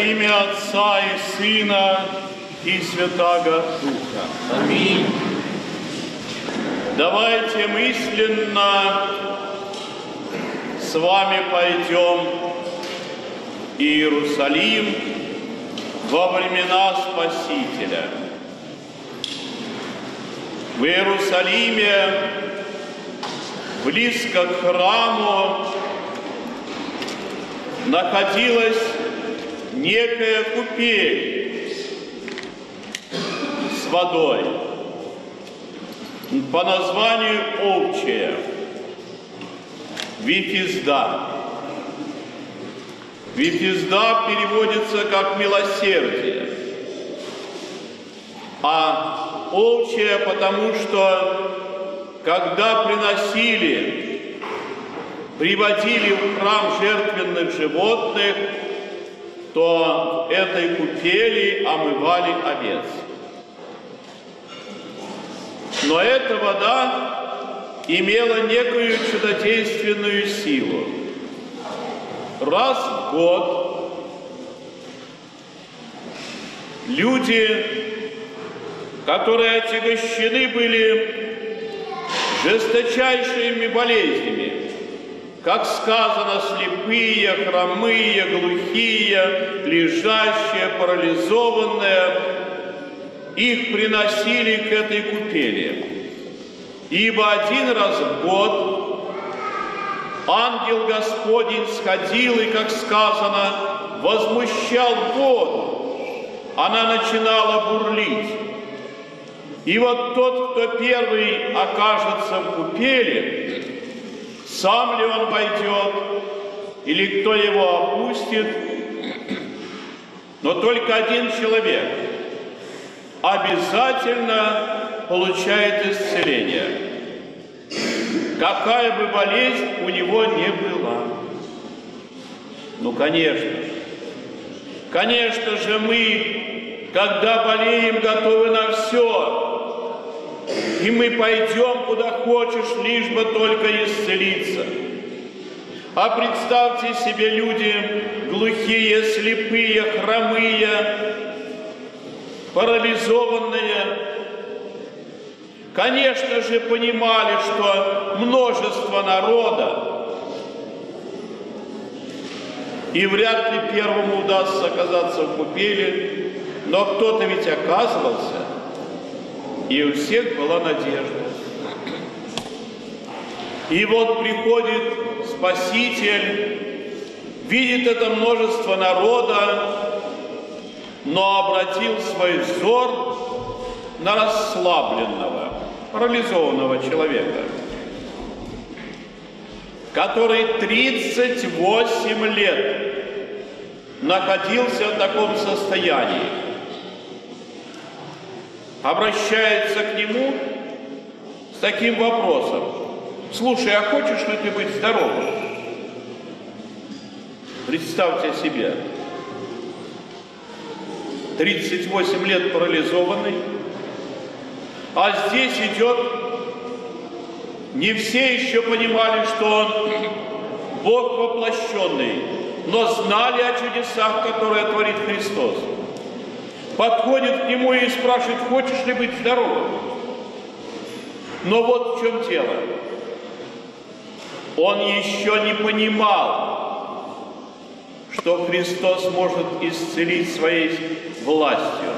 имя Отца и Сына и Святаго Духа. Аминь. Давайте мысленно с вами пойдем в Иерусалим во времена Спасителя. В Иерусалиме, близко к храму, находилась некая купель с водой по названию Овчая, Вифизда. Вифизда переводится как «милосердие», а овчая, потому что, когда приводили в храм жертвенных животных, то этой купели омывали овец. Но эта вода имела некую чудодейственную силу. Раз в год люди, которые отягощены были жесточайшими болезнями, как сказано, слепые, хромые, глухие, лежащие, парализованные, их приносили к этой купели. Ибо один раз в год ангел Господень сходил и, как сказано, возмущал воду. Она начинала бурлить. И вот тот, кто первый окажется в купели, сам ли он войдет, или кто его опустит, но только один человек обязательно получает исцеление, какая бы болезнь у него ни была. Ну, конечно же, мы, когда болеем, готовы на все. И мы пойдем, куда хочешь, лишь бы только исцелиться. А представьте себе, люди глухие, слепые, хромые, парализованные, конечно же, понимали, что множество народа, и вряд ли первому удастся оказаться в купели, но кто-то ведь оказывался, и у всех была надежда. И вот приходит Спаситель, видит это множество народа, но обратил свой взор на расслабленного, парализованного человека, который 38 лет находился в таком состоянии. Обращается к нему с таким вопросом: слушай, а хочешь ли ты быть здоровым? Представьте себе, 38 лет парализованный, а здесь идет, не все еще понимали, что он Бог воплощенный, но знали о чудесах, которые творит Христос. Подходит к нему и спрашивает: хочешь ли быть здоровым? Но вот в чем дело. Он еще не понимал, что Христос может исцелить своей властью.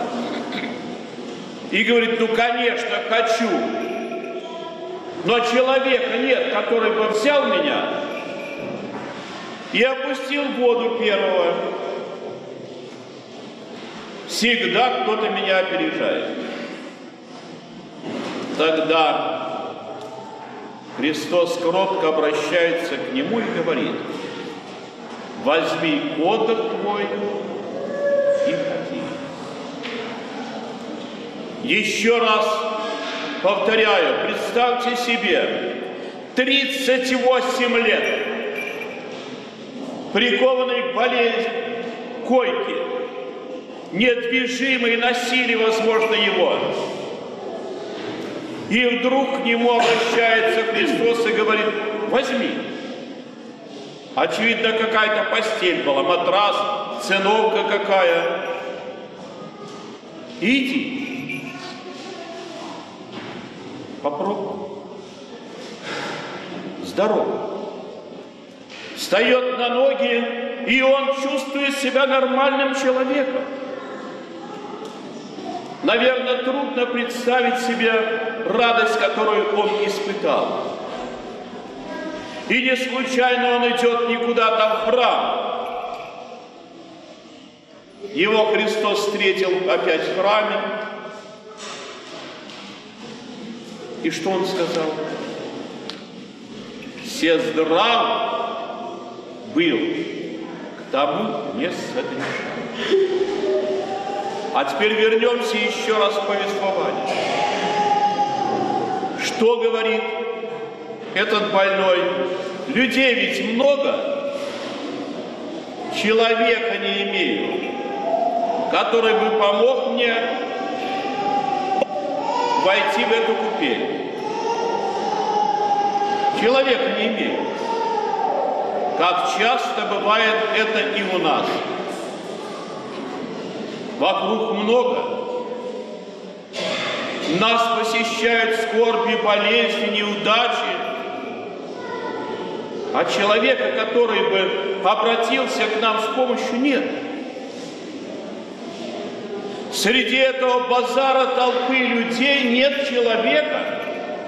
И говорит: ну, конечно, хочу. Но человека нет, который бы взял меня и опустил в воду первого. Всегда кто-то меня опережает. Тогда Христос кротко обращается к нему и говорит: возьми одр твой и ходи. Еще раз повторяю, представьте себе, 38 лет, прикованный к болезни, койке, недвижимый, носили, возможно, его. И вдруг к нему обращается Христос и говорит: возьми. Очевидно, какая-то постель была, матрас, циновка какая. Иди, попробуй. Здоров. Встает на ноги, и он чувствует себя нормальным человеком. Наверное, трудно представить себе радость, которую он испытал. И не случайно он идет не куда-то в храм. Его Христос встретил опять в храме. И что он сказал? «Се здрав был, к тому не согрешал». А теперь вернемся еще раз к повествованию. Что говорит этот больной? Людей ведь много, человека не имею, который бы помог мне войти в эту купель. Человека не имею. Как часто бывает это и у нас. Вокруг много. Нас посещают скорби, болезни, неудачи. А человека, который бы обратился к нам с помощью, нет. Среди этого базара толпы людей нет человека,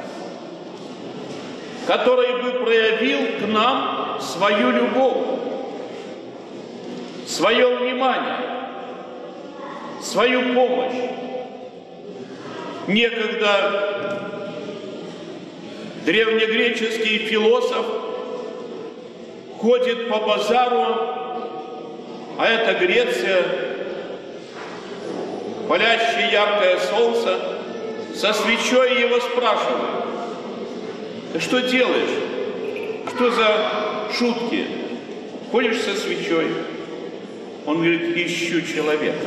который бы проявил к нам свою любовь, свое внимание, свою помощь. Некогда древнегреческий философ ходит по базару, а это Греция, палящее яркое солнце, со свечой его спрашивают: ты что делаешь? Что за шутки? Ходишь со свечой? Он говорит: ищу человека.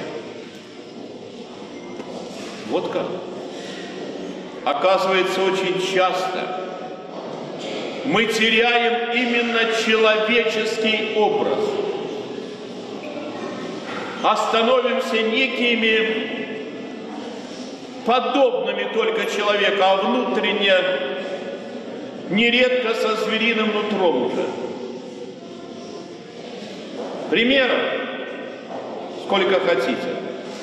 Вот как. Оказывается, очень часто мы теряем именно человеческий образ. Остановимся некими подобными только человеку, а внутренне нередко со звериным нутром уже. Примеров сколько хотите.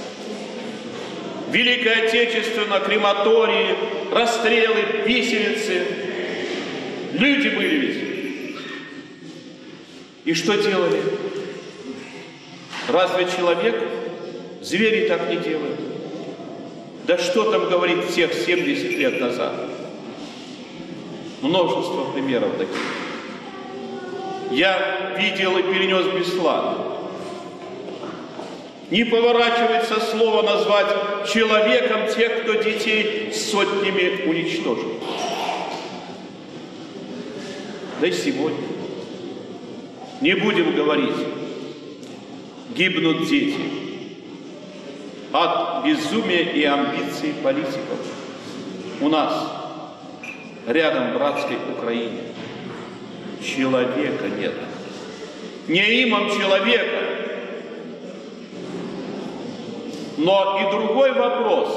Великая Отечественная, крематории, расстрелы, виселицы. Люди были ведь. И что делали? Разве человек? Звери так не делают. Да что там говорить всех 70 лет назад? Множество примеров таких. Я видел и перенес бесславно. Не поворачивается слово назвать человеком тех, кто детей сотнями уничтожил. Да и сегодня. Не будем говорить, гибнут дети от безумия и амбиций политиков. У нас, рядом в братской Украине, человека нет. Не имам человека. Но и другой вопрос.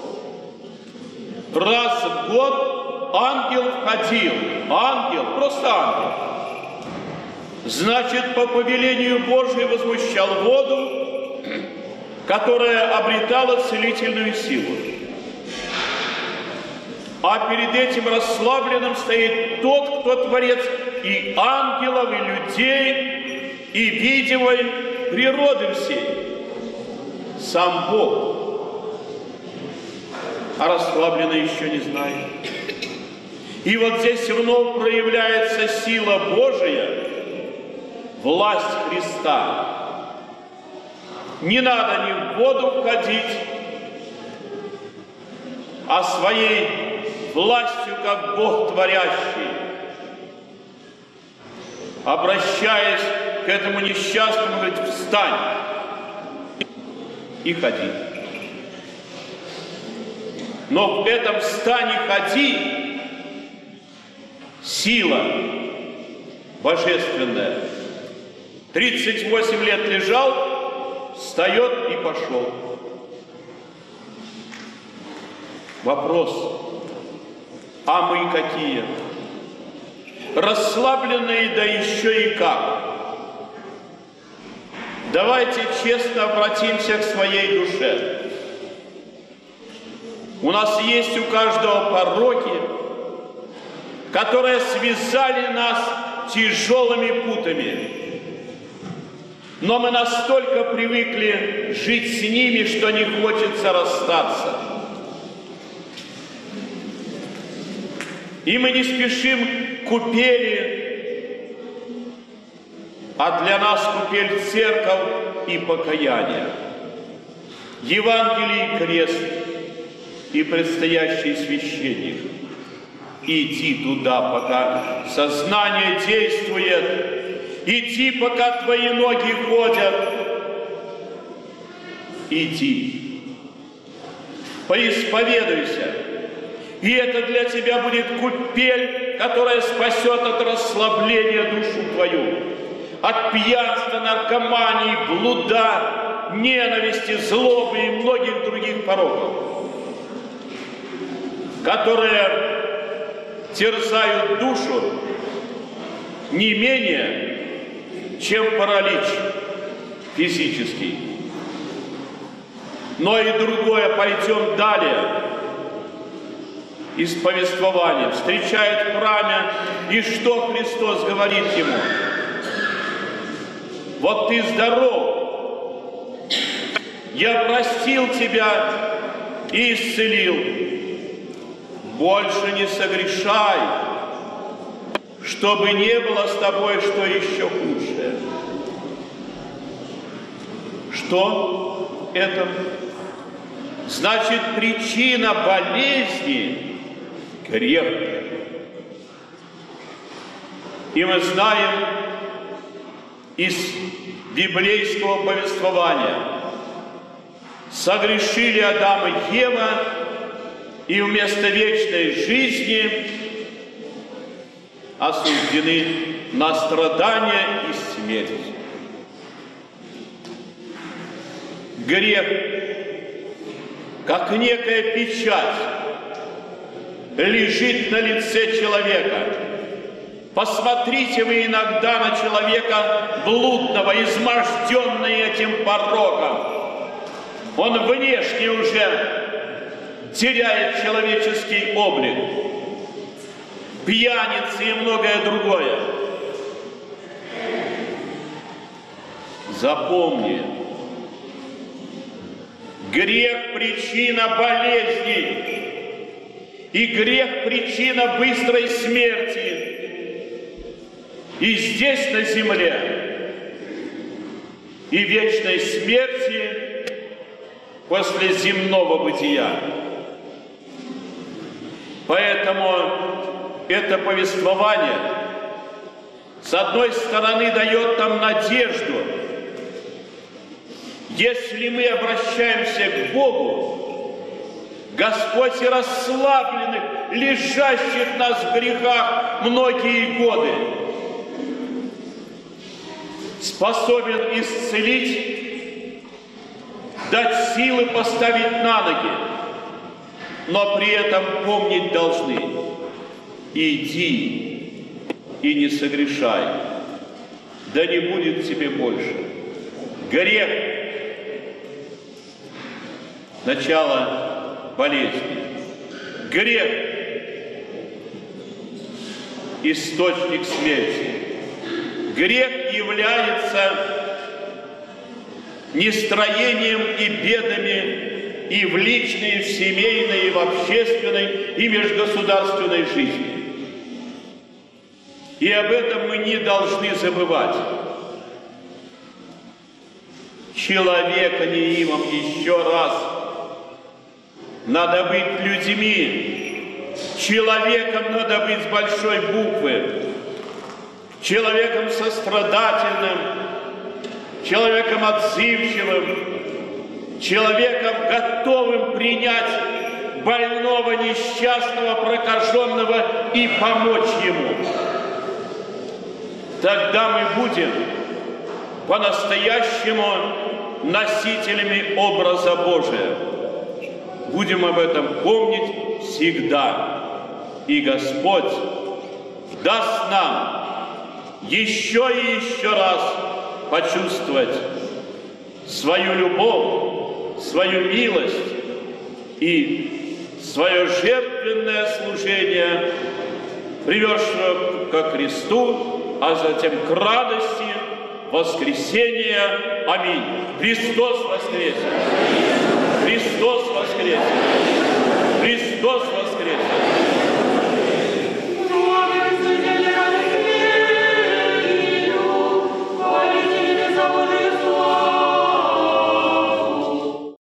Раз в год ангел входил. Ангел, просто ангел. Значит, по повелению Божию возмущал воду, которая обретала целительную силу. А перед этим расслабленным стоит тот, кто творец и ангелов, и людей, и видимой природы всей. Сам Бог. А расслабленный еще не знает. И вот здесь вновь проявляется сила Божия, власть Христа. Не надо ни в воду входить, а своей властью, как Бог творящий, обращаясь к этому несчастному, говорит: встань и ходи. Но в этом «встань и ходи» сила божественная. 38 лет лежал, встает и пошел. Вопрос, а мы какие? Расслабленные, да еще и как. Давайте честно обратимся к своей душе. У нас есть у каждого пороки, которые связали нас тяжелыми путами. Но мы настолько привыкли жить с ними, что не хочется расстаться. И мы не спешим к купели, а для нас купель — церковь и покаяние, Евангелие и крест, и предстоящий священник. Иди туда, пока сознание действует, иди, пока твои ноги ходят. Иди, поисповедуйся, и это для тебя будет купель, которая спасет от расслабления душу твою, от пьянства, наркомании, блуда, ненависти, злобы и многих других пороков, которые терзают душу не менее, чем паралич физический. Но и другое, пойдем далее. Из повествования встречает в храме, и что Христос говорит ему? Вот ты здоров, я простил тебя и исцелил. Больше не согрешай, чтобы не было с тобой что еще худшее. Что это? Значит, причина болезни — грех. И мы знаем из библейского повествования: согрешили Адам и Ева, и вместо вечной жизни осуждены на страдания и смерть. Грех, как некая печать, лежит на лице человека. Посмотрите вы иногда на человека блудного, изможденного этим пороком. Он внешне уже теряет человеческий облик, пьяницы и многое другое. Запомни, грех — причина болезни, и грех — причина быстрой смерти. И здесь, на земле, и вечной смерти после земного бытия. Поэтому это повествование, с одной стороны, дает нам надежду. Если мы обращаемся к Богу, Господь и расслабленных, лежащих нас в грехах многие годы, способен исцелить, дать силы поставить на ноги, но при этом помнить должны: иди и не согрешай, да не будет тебе больше. Грех — начало болезни. Грех — источник смерти. Грех является нестроением и бедами и в личной, и в семейной, и в общественной, и межгосударственной жизни. И об этом мы не должны забывать. Человека неимом, еще раз, надо быть людьми. Человеком надо быть с большой буквы. Человеком сострадательным, человеком отзывчивым, человеком, готовым принять больного, несчастного, прокаженного и помочь ему. Тогда мы будем по-настоящему носителями образа Божия. Будем об этом помнить всегда. И Господь даст нам еще и еще раз почувствовать свою любовь, свою милость и свое жертвенное служение, приведшее ко Христу, а затем к радости воскресения. Аминь. Христос воскресе!